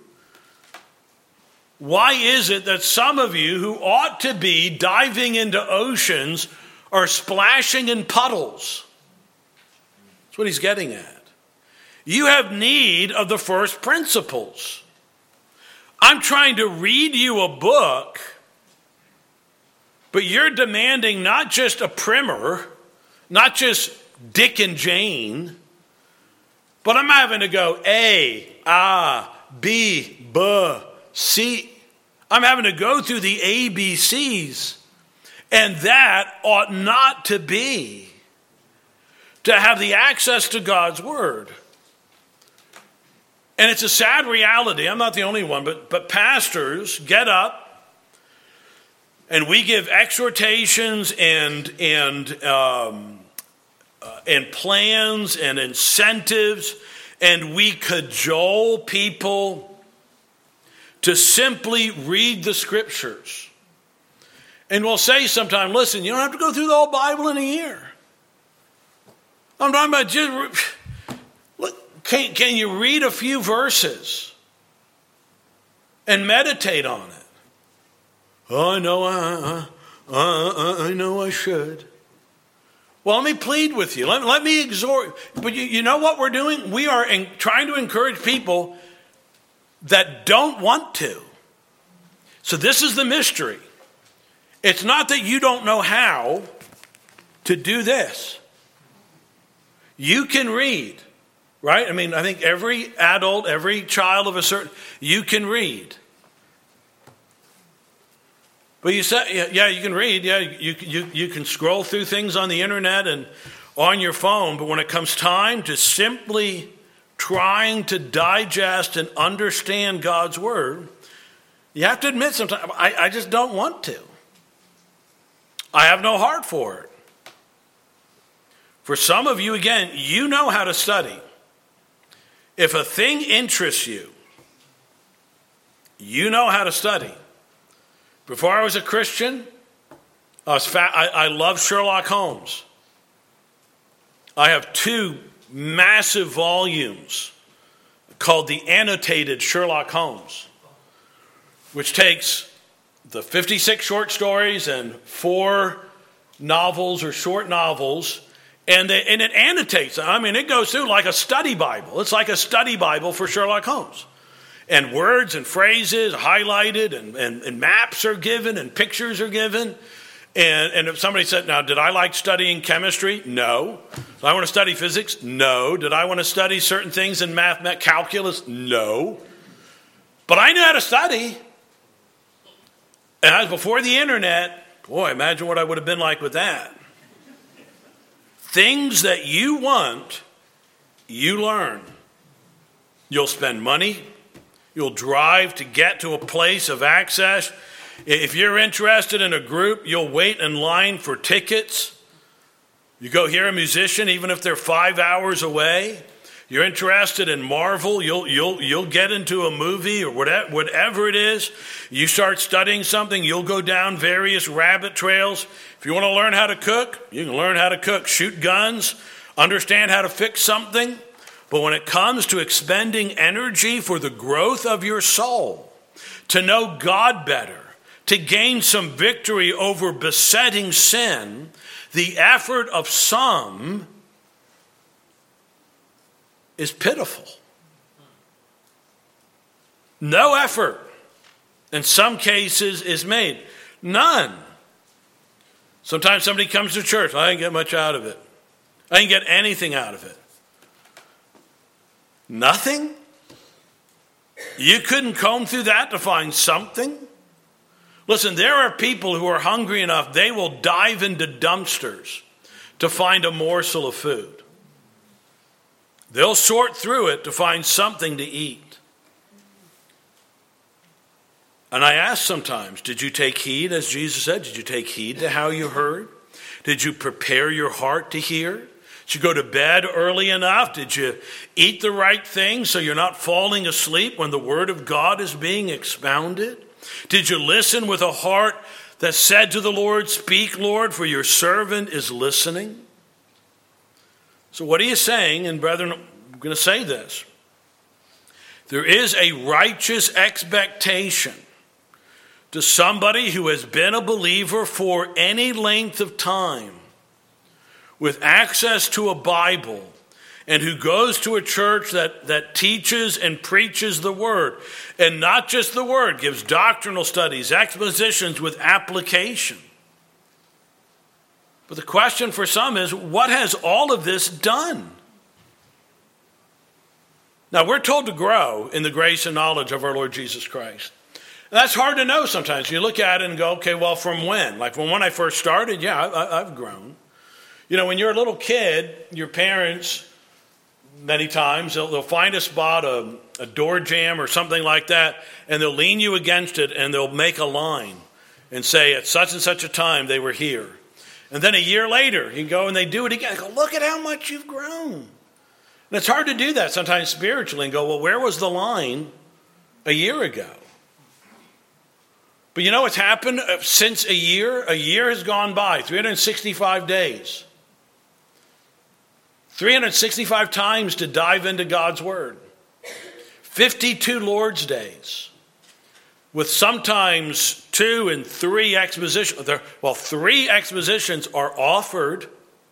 why is it that some of you who ought to be diving into oceans are splashing in puddles? That's what he's getting at. You have need of the first principles. I'm trying to read you a book, but you're demanding not just a primer, not just Dick and Jane, but I'm having to go A, A, B, B, C. I'm having to go through the A B Cs, and that ought not to be. To have the access to God's word. And it's a sad reality. I'm not the only one, but, but pastors get up and we give exhortations and and um, uh, and plans and incentives, and we cajole people to simply read the scriptures. And we'll say sometime, listen, you don't have to go through the whole Bible in a year. I'm talking about just, look, can, can you read a few verses and meditate on it? Oh, I know, I, I, I, I know I should. Well, let me plead with you. Let, let me exhort. But you, you know what we're doing? We are in, trying to encourage people that don't want to. So this is the mystery. It's not that you don't know how to do this. You can read, right? I mean, I think every adult, every child of a certain, you can read. But you say, yeah, you can read. Yeah, you, you, you can scroll through things on the internet and on your phone. But when it comes time to simply trying to digest and understand God's word, you have to admit sometimes, I, I just don't want to. I have no heart for it. For some of you, again, you know how to study. If a thing interests you, you know how to study. Before I was a Christian, I, was fa- I, I love Sherlock Holmes. I have two massive volumes called the Annotated Sherlock Holmes, which takes the fifty-six short stories and four novels or short novels, and, they, and it annotates. I mean, it goes through like a study Bible. It's like a study Bible for Sherlock Holmes. And words and phrases highlighted, and, and, and maps are given, and pictures are given. And, and if somebody said, now, did I like studying chemistry? No. Did I want to study physics? No. Did I want to study certain things in math, calculus? No. But I knew how to study. And I was before the internet. Boy, imagine what I would have been like with that. Things that you want, you learn. You'll spend money. You'll drive to get to a place of access. If you're interested in a group, you'll wait in line for tickets. You go hear a musician, even if they're five hours away. You're interested in Marvel, you'll you'll you'll get into a movie or whatever, whatever it is. You start studying something, you'll go down various rabbit trails. If you want to learn how to cook, you can learn how to cook, shoot guns, understand how to fix something. But when it comes to expending energy for the growth of your soul, to know God better, to gain some victory over besetting sin, the effort of some is pitiful. No effort, in some cases, is made. None. Sometimes somebody comes to church, I didn't get much out of it. I didn't get anything out of it. Nothing? You couldn't comb through that to find something? Listen, there are people who are hungry enough, they will dive into dumpsters to find a morsel of food. They'll sort through it to find something to eat. And I ask sometimes, did you take heed, as Jesus said? Did you take heed to how you heard? Did you prepare your heart to hear? Did you go to bed early enough? Did you eat the right things so you're not falling asleep when the word of God is being expounded? Did you listen with a heart that said to the Lord, speak, Lord, for your servant is listening? So what are you saying? And brethren, I'm going to say this. There is a righteous expectation to somebody who has been a believer for any length of time, with access to a Bible, and who goes to a church that, that teaches and preaches the word. And not just the word, gives doctrinal studies, expositions with application. But the question for some is, what has all of this done? Now, we're told to grow in the grace and knowledge of our Lord Jesus Christ. That's hard to know sometimes. You look at it and go, okay, well, from when? Like from when I first started, yeah, I, I've grown. You know, when you're a little kid, your parents, many times, they'll, they'll find a spot, a, a door jamb or something like that, and they'll lean you against it and they'll make a line and say, at such and such a time they were here. And then a year later, you go and they do it again. Go, look at how much you've grown. And it's hard to do that sometimes spiritually and go, well, where was the line a year ago? But you know what's happened since a year? A year has gone by, three hundred sixty-five days. three hundred sixty-five times to dive into God's word. fifty-two Lord's days. With sometimes two and three expositions. Well, three expositions are offered.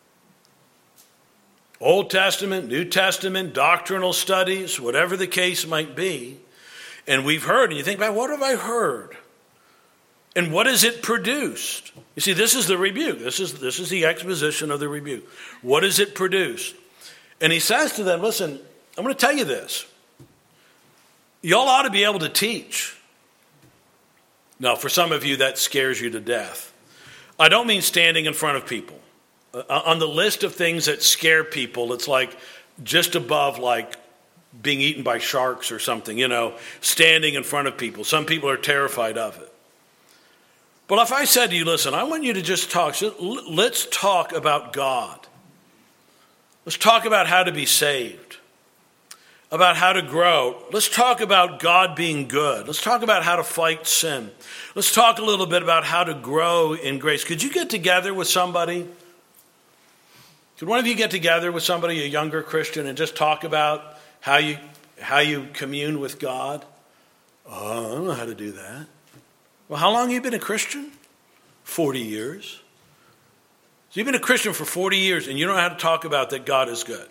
Old Testament, New Testament, doctrinal studies, whatever the case might be. And we've heard, and you think, man, what have I heard? And what has it produced? You see, this is the rebuke. This is, this is the exposition of the rebuke. What does it produce? And he says to them, listen, I'm going to tell you this. Y'all ought to be able to teach. Now, for some of you, that scares you to death. I don't mean standing in front of people. Uh, on the list of things that scare people, it's like just above like being eaten by sharks or something, you know, standing in front of people. Some people are terrified of it. But if I said to you, listen, I want you to just talk. Let's talk about God. Let's talk about how to be saved, about how to grow. Let's talk about God being good. Let's talk about how to fight sin. Let's talk a little bit about how to grow in grace. Could you get together with somebody? Could one of you get together with somebody, a younger Christian, and just talk about how you how you commune with God? Oh, I don't know how to do that. Well, how long have you been a Christian? forty years. So you've been a Christian for forty years and you don't know how to talk about that God is good.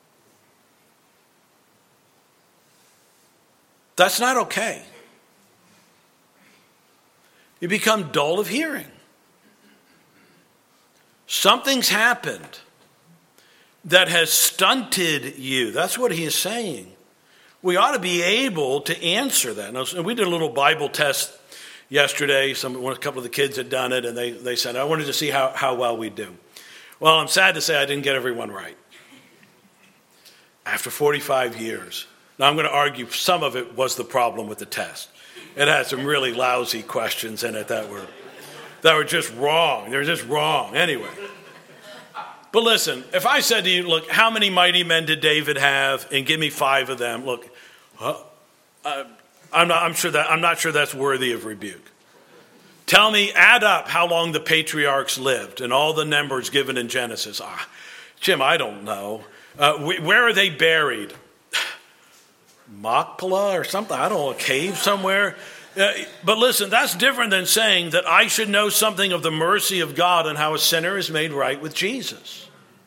That's not okay. You become dull of hearing. Something's happened that has stunted you. That's what he is saying. We ought to be able to answer that. Now, we did a little Bible test yesterday. Some, a couple of the kids had done it, and they, they said, I wanted to see how, how well we do. Well, I'm sad to say I didn't get everyone right. After forty-five years. Now, I'm going to argue some of it was the problem with the test. It had some really lousy questions in it that were, that were just wrong. They were just wrong. Anyway. But listen, if I said to you, look, how many mighty men did David have? And give me five of them. Look, uh, I'm not, I'm sure that, I'm not sure that's worthy of rebuke. Tell me, add up how long the patriarchs lived and all the numbers given in Genesis. Ah, Jim, I don't know. Uh, where are they buried? Machpelah or something? I don't know, a cave somewhere? Uh, but listen, that's different than saying that I should know something of the mercy of God and how a sinner is made right with Jesus.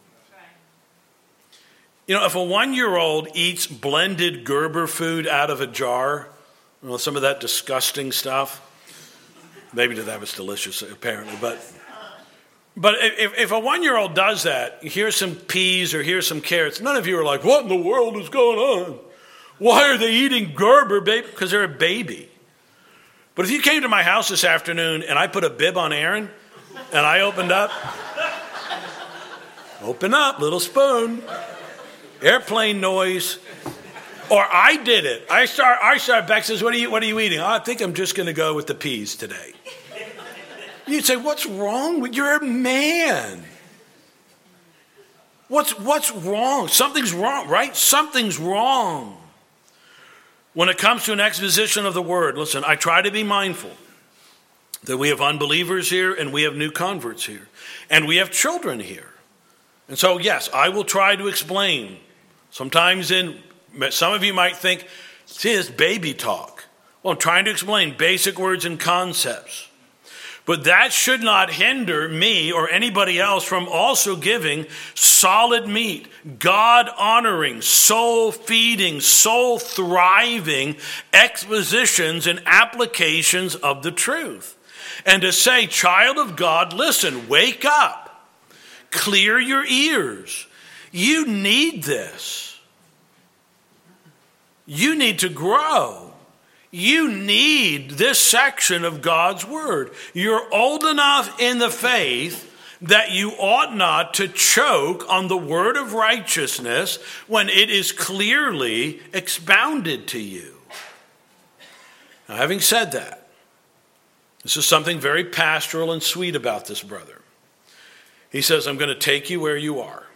You know, if a one-year-old eats blended Gerber food out of a jar, you know, some of that disgusting stuff, maybe to them it's delicious, apparently, but but if, if a one-year-old does that, here's some peas or here's some carrots, none of you are like, what in the world is going on? Why are they eating Gerber, baby? Because they're a baby. But if you came to my house this afternoon and I put a bib on Aaron and I opened up, open up, little spoon, airplane noise, or I did it. I start, I start, Beck says, what are you, what are you eating? Oh, I think I'm just going to go with the peas today. You'd say, what's wrong with you? You're a man. What's, what's wrong? Something's wrong, right? Something's wrong. When it comes to an exposition of the word, listen, I try to be mindful that we have unbelievers here and we have new converts here and we have children here. And so, yes, I will try to explain. Sometimes in, some of you might think, see, it's baby talk. Well, I'm trying to explain basic words and concepts. But that should not hinder me or anybody else from also giving solid meat, God-honoring, soul-feeding, soul-thriving expositions and applications of the truth. And to say, child of God, listen, wake up. Clear your ears. You need this. You need to grow. You need this section of God's word. You're old enough in the faith that you ought not to choke on the word of righteousness when it is clearly expounded to you. Now, having said that, this is something very pastoral and sweet about this brother. He says, I'm going to take you where you are.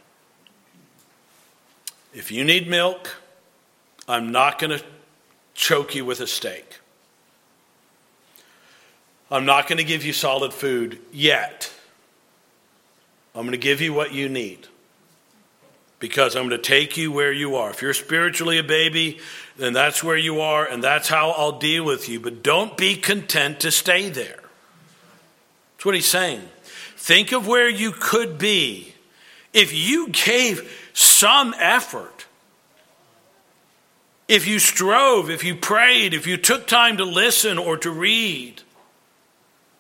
If you need milk, I'm not going to choke you with a steak. I'm not going to give you solid food yet. I'm going to give you what you need. Because I'm going to take you where you are. If you're spiritually a baby, then that's where you are, and that's how I'll deal with you. But don't be content to stay there. That's what he's saying. Think of where you could be if you gave some effort. If you strove, if you prayed, if you took time to listen or to read.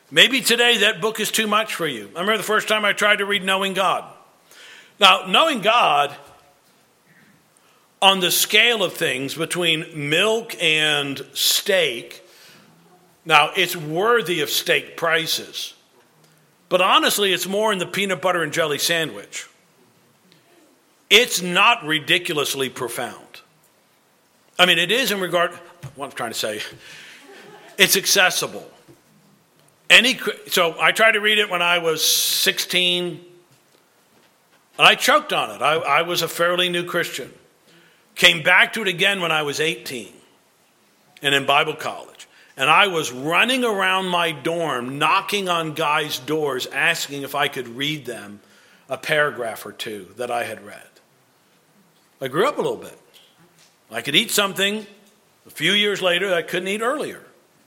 Maybe today that book is too much for you. I remember the first time I tried to read Knowing God. Now, knowing God, on the scale of things between milk and steak, now it's worthy of steak prices. But honestly, it's more in the peanut butter and jelly sandwich. It's not ridiculously profound. I mean, it is in regard, what I'm trying to say, it's accessible. Any, so I tried to read it when I was sixteen, and I choked on it. I, I was a fairly new Christian. Came back to it again when I was eighteen and in Bible college. And I was running around my dorm, knocking on guys' doors, asking if I could read them a paragraph or two that I had read. I grew up a little bit. I could eat something a few years later that I couldn't eat earlier.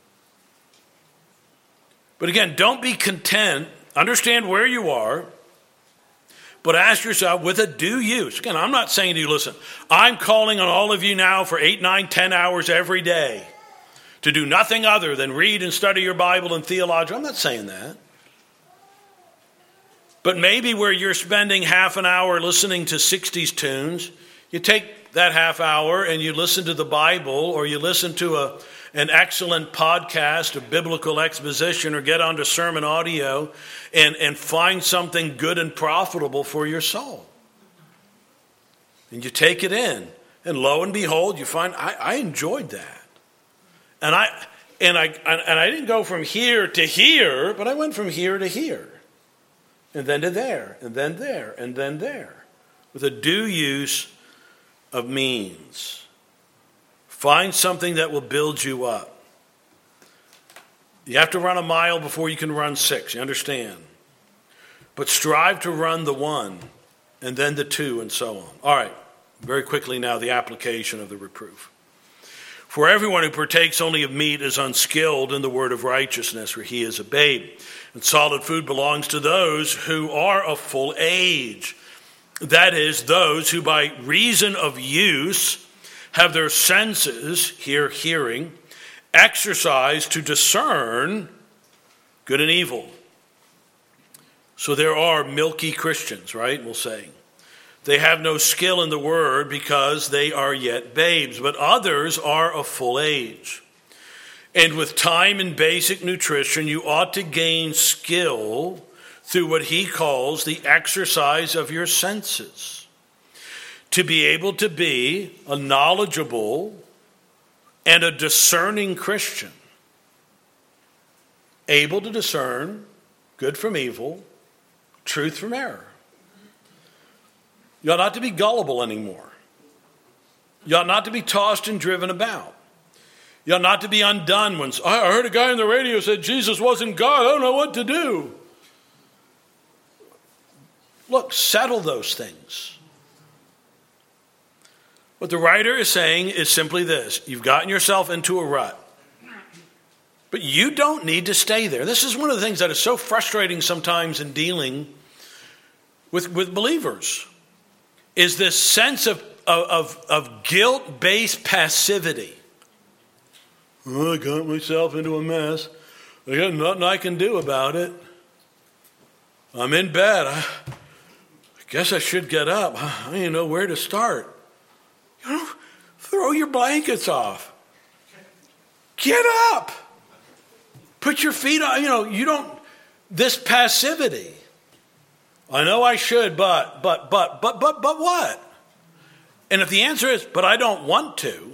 But again, don't be content. Understand where you are. But ask yourself with a due use. Again, I'm not saying to you, listen, I'm calling on all of you now for eight, nine, ten hours every day to do nothing other than read and study your Bible and theology. I'm not saying that. But maybe where you're spending half an hour listening to sixties tunes, you take that half hour and you listen to the Bible, or you listen to a an excellent podcast of biblical exposition, or get onto sermon audio and, and find something good and profitable for your soul. And you take it in. And lo and behold, you find, I, I enjoyed that. And I and I and I didn't go from here to here, but I went from here to here. And then to there, and then there, and then there. With a due use of means. Find something that will build you up. You have to run a mile before you can run six, you understand? But strive to run the one, and then the two, and so on. All right, very quickly now, the application of the reproof. For everyone who partakes only of meat is unskilled in the word of righteousness, for he is a babe. And solid food belongs to those who are of full age. That is, those who by reason of use have their senses, here hearing, exercised to discern good and evil. So there are milky Christians, right? We'll say. They have no skill in the word because they are yet babes, but others are of full age. And with time and basic nutrition, you ought to gain skill through what he calls the exercise of your senses, to be able to be a knowledgeable and a discerning Christian, able to discern good from evil, truth from error. You ought not to be gullible anymore. You ought not to be tossed and driven about. You ought not to be undone when, I heard a guy on the radio said Jesus wasn't God. I don't know what to do. Look, settle those things. What the writer is saying is simply this. You've gotten yourself into a rut. But you don't need to stay there. This is one of the things that is so frustrating sometimes in dealing with, with believers, is this sense of, of, of guilt-based passivity. Oh, I got myself into a mess. I got nothing I can do about it. I'm in bed. I, I guess I should get up. I don't even know where to start. You know, throw your blankets off. Get up. Put your feet on. You know, you don't, this passivity. I know I should, but, but, but, but, but, but what? And if the answer is, but I don't want to,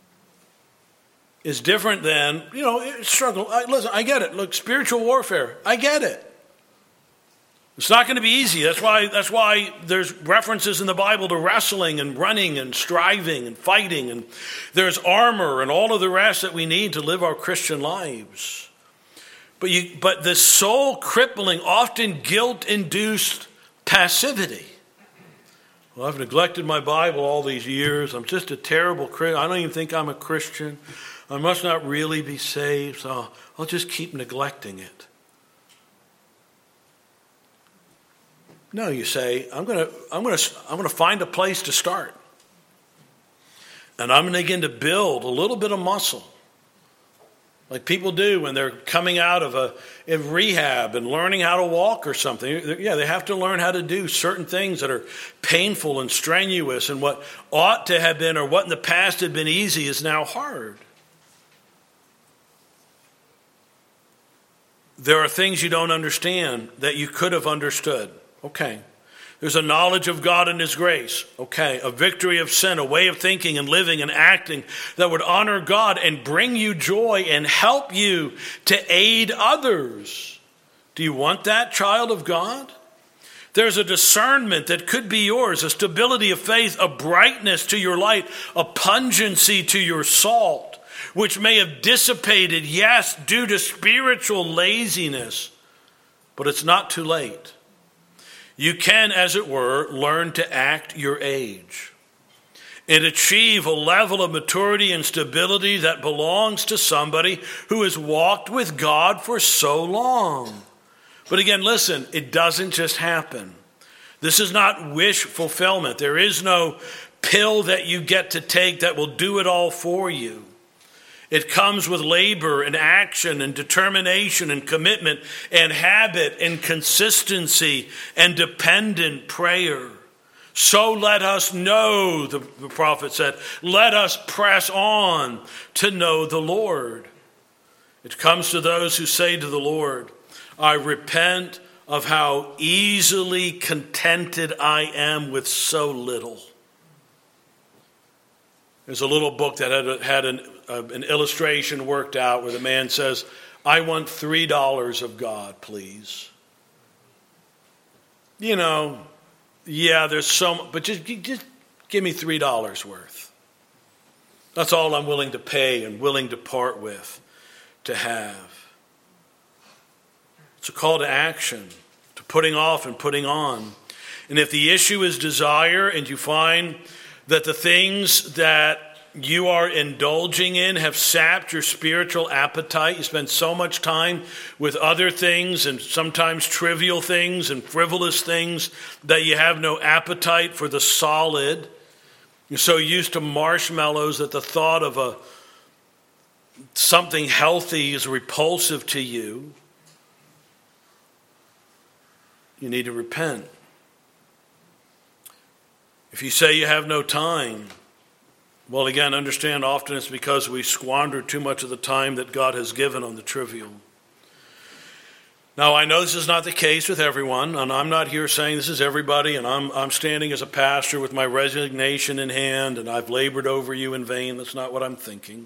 is different than, you know, struggle. I, listen, I get it. Look, spiritual warfare. I get it. It's not going to be easy. That's why, that's why there's references in the Bible to wrestling and running and striving and fighting. And there's armor and all of the rest that we need to live our Christian lives. But you, but the soul crippling, often guilt-induced passivity. Well, I've neglected my Bible all these years. I'm just a terrible Christian. I don't even think I'm a Christian. I must not really be saved, so I'll just keep neglecting it. No, you say, I'm going to I'm going to I'm going to find a place to start. And I'm going to begin to build a little bit of muscle. like people do when they're coming out of a, a rehab and learning how to walk or something. Yeah, they have to learn how to do certain things that are painful and strenuous, and what ought to have been or what in the past had been easy is now hard. There are things you don't understand that you could have understood. Okay. There's a knowledge of God and His grace. Okay. A victory of sin, a way of thinking and living and acting that would honor God and bring you joy and help you to aid others. Do you want that, child of God? There's a discernment that could be yours, a stability of faith, a brightness to your light, a pungency to your salt, which may have dissipated, yes, due to spiritual laziness, but it's not too late. You can, as it were, learn to act your age and achieve a level of maturity and stability that belongs to somebody who has walked with God for so long. But again, listen, it doesn't just happen. This is not wish fulfillment. There is no pill that you get to take that will do it all for you. It comes with labor and action and determination and commitment and habit and consistency and dependent prayer. So let us know, the prophet said, let us press on to know the Lord. It comes to those who say to the Lord, I repent of how easily contented I am with so little. There's a little book that had, had an, uh, an illustration worked out where the man says, I want three dollars of God, please. You know, yeah, there's so much, but just, just give me three dollars worth. That's all I'm willing to pay and willing to part with, to have. It's a call to action, to putting off and putting on. And if the issue is desire and you find that the things that you are indulging in have sapped your spiritual appetite. You spend so much time with other things and sometimes trivial things and frivolous things that you have no appetite for the solid. You're so used to marshmallows that the thought of a something healthy is repulsive to you. You need to repent. If you say you have no time, well, again, understand often it's because we squander too much of the time that God has given on the trivial. Now, I know this is not the case with everyone, and I'm not here saying this is everybody, and I'm, I'm standing as a pastor with my resignation in hand, and I've labored over you in vain. That's not what I'm thinking.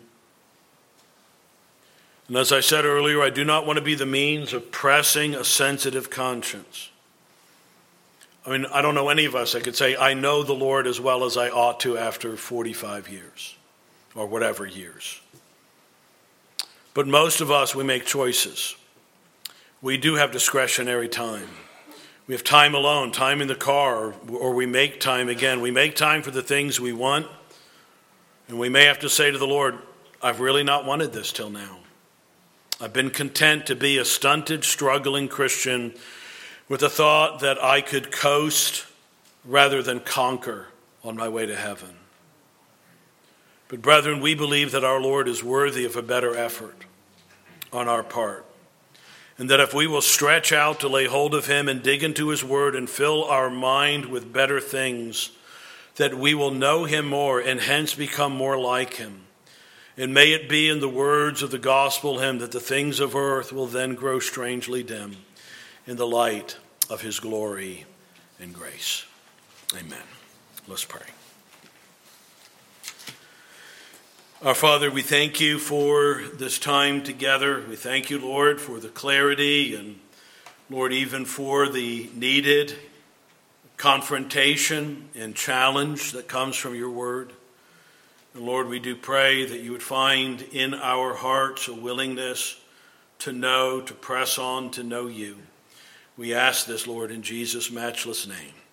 And as I said earlier, I do not want to be the means of pressing a sensitive conscience. I mean, I don't know any of us that could say, I know the Lord as well as I ought to after forty-five years or whatever years. But most of us, we make choices. We do have discretionary time. We have time alone, time in the car, or, or we make time again. We make time for the things we want, and we may have to say to the Lord, I've really not wanted this till now. I've been content to be a stunted, struggling Christian with the thought that I could coast rather than conquer on my way to heaven. But brethren, we believe that our Lord is worthy of a better effort on our part. And that if we will stretch out to lay hold of Him and dig into His Word and fill our mind with better things, that we will know Him more and hence become more like Him. And may it be in the words of the gospel hymn that the things of earth will then grow strangely dim in the light of His glory and grace. Amen. Let's pray. Our Father, we thank You for this time together. We thank You, Lord, for the clarity and, Lord, even for the needed confrontation and challenge that comes from Your word. And Lord, we do pray that You would find in our hearts a willingness to know, to press on, to know You. We ask this, Lord, in Jesus' matchless name.